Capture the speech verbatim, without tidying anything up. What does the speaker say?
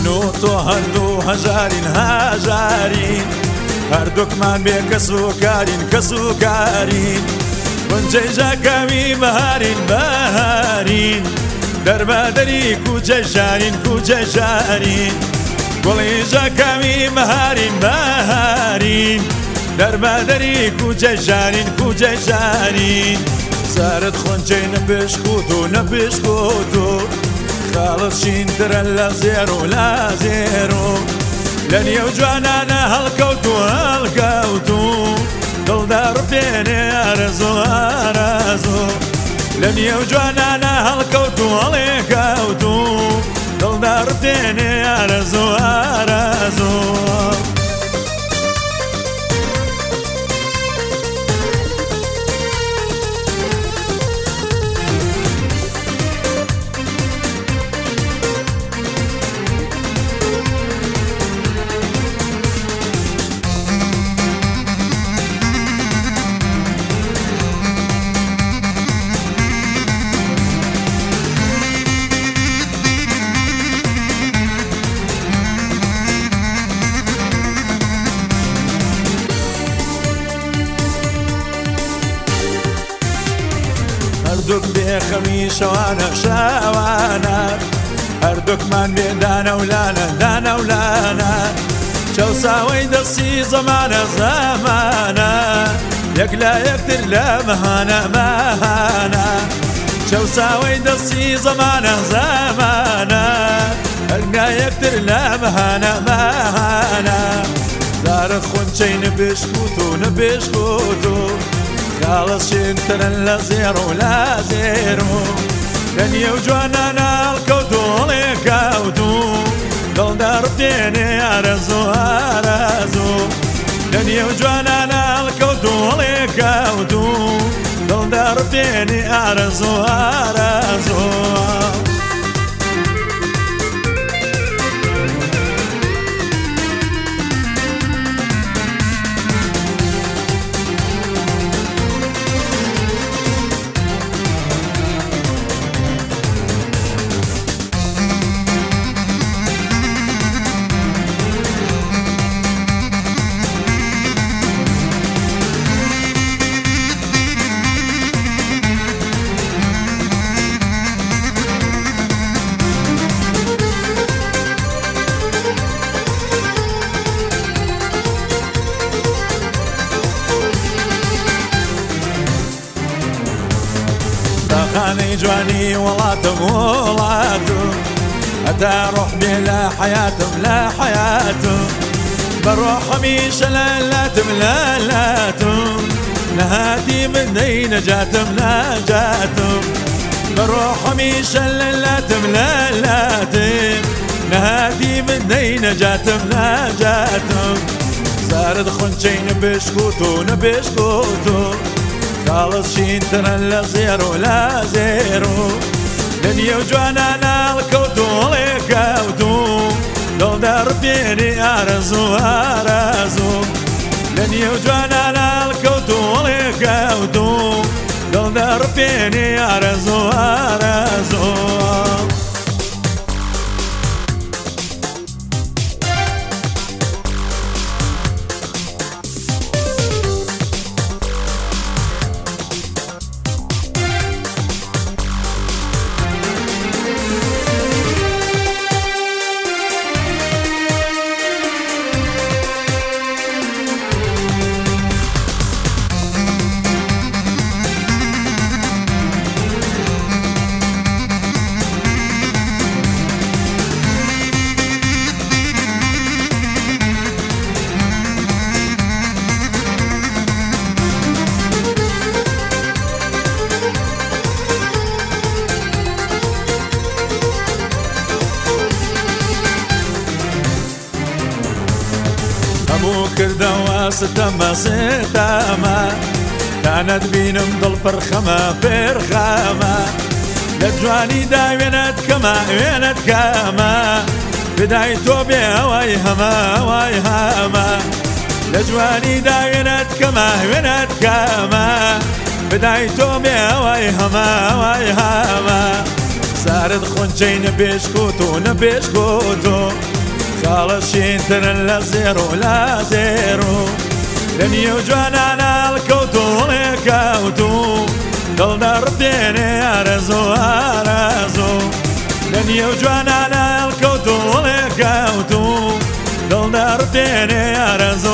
من و تۆ هەردوو هەژارین هەژارین هەردووکمان بێ کەس و کارین کەس و کارین گونجەی ژاکاوی بەهارین بەهارین دەربەدەری کوچەی شارین کوچەی شارین گوڵی ژاکاوی بەهارین بەهارین دەربەدەری کوچەی شارین کوچەی شارین سارت خۆنچەی نەپێشکوت و نەپێشکوت و خاڵت شینترە لە زێرۆ لە زێرۆ لە نێو جوانانە هەڵکەوت و هەڵکەوت و دڵدا ڕپێنێ ئارەزۆ ئارەزۆ لە نێو جوانانە هەڵکەوت و هەڵێکەوت و دڵدا ڕپێنێ ئارەزۆ ئارەزۆ هەردووک بێخەمی شەوانە شەوانە هەردووکمان بێ دانەولانە دانەولانە چەوساوەی دەستی زەمانە زەمانە یەک لا یەکتر لە مەهانە مەهانە چەوساوەی دەستی زەمانە زەمانە یەک لا یەکتر لە مەهانە مەهانە زارت خۆنچەی نەپێشکوت و نەپێشکوت و خاڵت شینترە لە زێرۆ لە زێرۆ لە نێو جوانانە هەڵکەوت و هەڵێکەوت و دڵدا ڕپێنێ ئارەزۆ ئارەزۆ لە نێو جوانانە هەڵکەوت و هەڵێکەوت و دڵدا ڕپێنێ ئارەزۆ ئارەزۆ خانەی جوانی وڵاتم وڵاتم هەتا ڕۆح بێ لە حەیاتم لە حەیاتم بەڕۆ هەمیشە لە لاتم لە لاتم نەهاتی من دەی نەجاتم نەجاتم بەڕۆ هەمیشە لە لاتم لە لاتم نەهاتی من دەی نەجاتم نەجاتم زارت خۆنچەی نەپێشکوت و نەپێشکوت و خاڵت شینترە لە زێرۆ لە زێرۆ لە نێو جوانانە هەڵکەوت و هەڵێکەوت و دڵدا ڕپێنێ ئارەزۆ ئارەزۆ لە نێو جوانانە هەڵکەوت و هەڵێکەوت و دڵدا ڕپێنێ ئارەزۆ ئارەزۆ کردەوە ستەمە ستەمە تانەت بینم دڵ پڕخەمە پێرخەمە لە جوانیدا وێنەت کەمە وێنەت کەمە بدای تۆ بێ ئەوەی هەمە ئەوەی هەمە لە جوانیدا وێنەت کەمە وێنەت کەمە بدای تۆ بێ ئەوەی هەمە ئەوەی هەمە زارت خۆنچەی نەپێشکوت و نەپێشکوت و ساڵەشینترن لە زێرۆ لە زێرۆ لە نێو جوانانە هەڵکەوتوو ڕێکەوتوو دڵدا ڕدێنێ ئارەزۆ ئارەزۆ لە نێو جوانانە هەڵکەوتوو ڕێکەوتوو دڵدا ڕدێنێ ئارەزۆ